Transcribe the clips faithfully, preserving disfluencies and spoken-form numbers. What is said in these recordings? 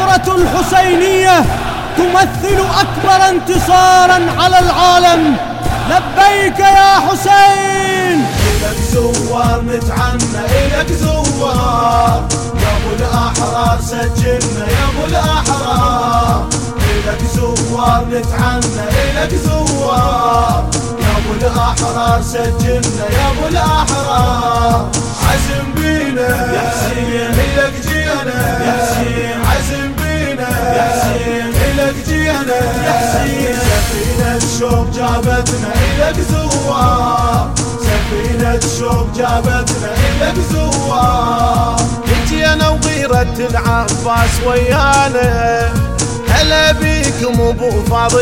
الثورة الحسينية تمثل أكبر انتصارا على العالم. لبيك يا حسين. إلك زوار نتعنى، إلك زوار يا أبو الأحرار، سجلنا يا أبو الأحرار. إلك زوار نتعنى، إلك زوار يا أبو الأحرار، سجلنا يا أبو الأحرار. عزم بينا يا حسين، إلك جينا يا حسين، عزم بينا يا حسين، إلك جينا يا حسين. سفينة الشوق جابتنا إلك زوار، سفينة الشوق جابتنا إلك زوار. جينا وغيرة العباس ويانا، هلا بيكم ابو فاضل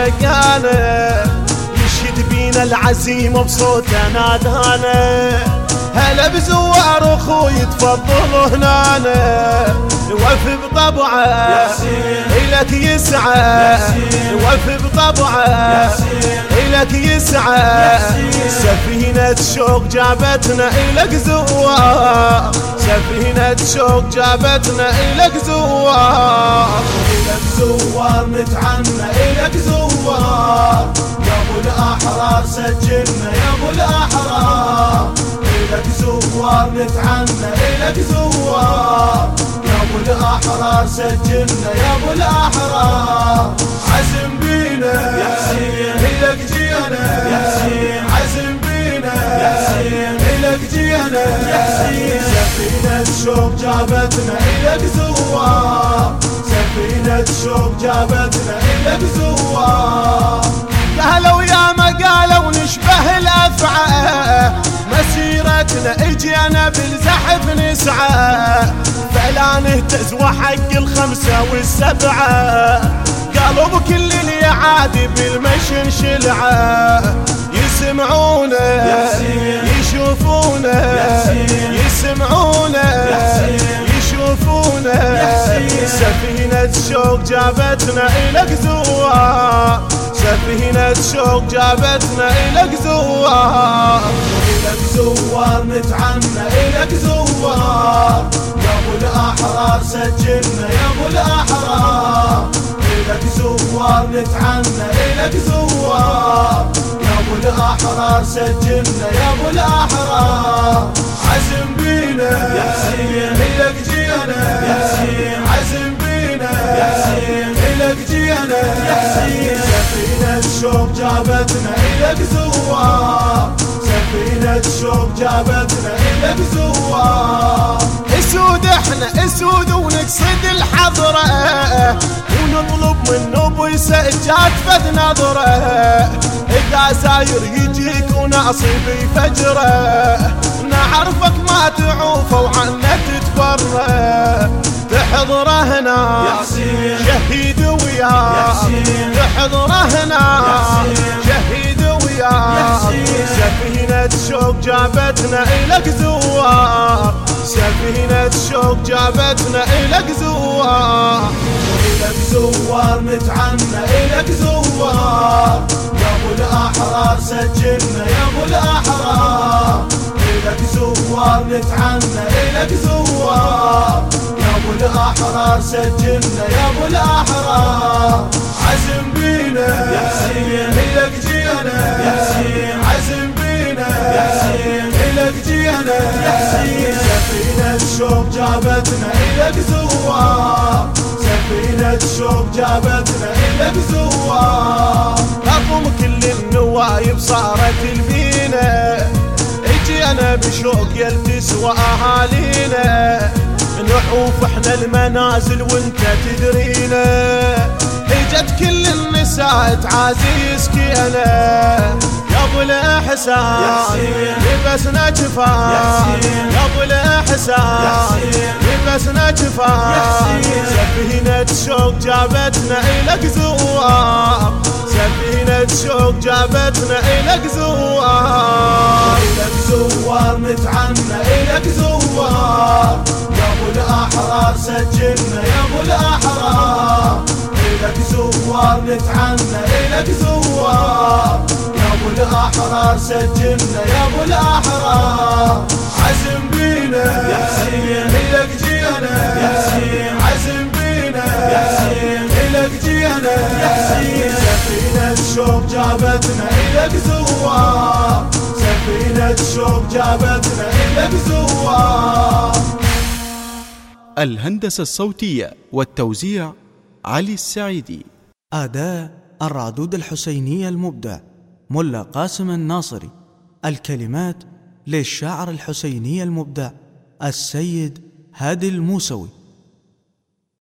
تلقانا. يشهد بينا العزيمة بصوته نادانا، هلا بزوار اخوي تفضلوا هنانا. نوفي بطبعه إلك يسعى، نوفي بطبعه إلك يسعى. سفينة شوق جابتنا إلك زوار، سفينة شوق جابتنا إلك زوار. إلك زوار نتعنى، إلك زوار يا أبو الأحرار، سجلنا يا أبو الأحرار. إلك زوار نتعنى، إلك زوار يا أبو الأحرار، سجلنا يا أبو الأحرار. عزم بينا يا حسين، إلك جينا يا حسين، عزم بينا يا حسين، إلك جينا يا حسين. سفينة الشوق جابتنا إلك زوار، سفينة الشوق جابتنا إلك زوار. قالوا يا ما قالوا نشبه الأفعى، مسيرتنا اجينا بالزحف نسعى. فلا نهتز وحق الخمسة والسبعة، قالوا بكل اللي عادي بالمشي نشلعه. يسمعونا يشوفونا، يسمعونا يشوفونا. سفينة شوق جابتنا إلك زوار، سفينة شوق جابتنا إلك زوار. إلك زوار نتعنى، إلك زوار يا أبو الأحرار، سجلنا يا أبو الأحرار. إلك زوار نتعنى، إلك زوار يا أبو الأحرار، سجلنا يا أبو الأحرار. عزم بينا يا حسين، إلك جينا يا حسين، عزم بينا يا حسين، إلك جينا يا حسين. سفينة الشوق جابتنا إلك زوار، سفينة الشوق جابتنا إلك زوار. اسود احنا اسود ونقصد الحضرة، ونطلب منه ابو سجاد فد نظرة. اذا ساير يجيك وناصب يفجره، نعرفك ما تعوفه وعنا تتبرى. تحضره هنا شهيد وياه، تحضره هنا شهيد وياه. سفينة شوق جابتنا إلك زوار، سفينة شوق جابتنا إلك زوار. إلك زوار نتعنى، إلك زوار يا أبو الأحرار، سجلنا يا أبو الأحرار. إلك زوار نتعنى، إلك زوار يا أبو الأحرار، سجلنا يا أبو الأحرار. عزم بينا يا حسين، إلك جينا يا حسين، عزم بينا يا حسين، إلك جينا يا حسين. سفينة الشوق جابتنا إلك زوار، سفينة الشوق جابتنا إلك زوار. رغم كل النوايب صارت البينا، اجينا بشوق يلتسوى اهالينا. نحوف احنا المنازل وانت تدرينا، اجت كل النساء تعازي يسكينا. يا ابو الاحسان لبسنا جفان، يا ابو الاحسان لبسنا جفان. سفينة شوق جابتنا إلك زوار، سفينة شوق جابتنا إلك زوار. إلك زوار نتعنى، إلك زوار يا أبو الأحرار، سجلنا يا أبو الأحرار. إلك زوار نتعنى، إلك زوار يا أبو الأحرار، سجلنا يا أبو الأحرار. عزم بينا يا حسين، إلك جينا يا حسين، عزم بينا جابتنا إلك زوار، سفينة شوق جابتنا إلك زوار. الهندسة الصوتية والتوزيع علي السعيدي. أداء الرادود الحسيني المبدع ملا قاسم الناصري. الكلمات للشاعر الحسيني المبدع السيد هادي الموسوي.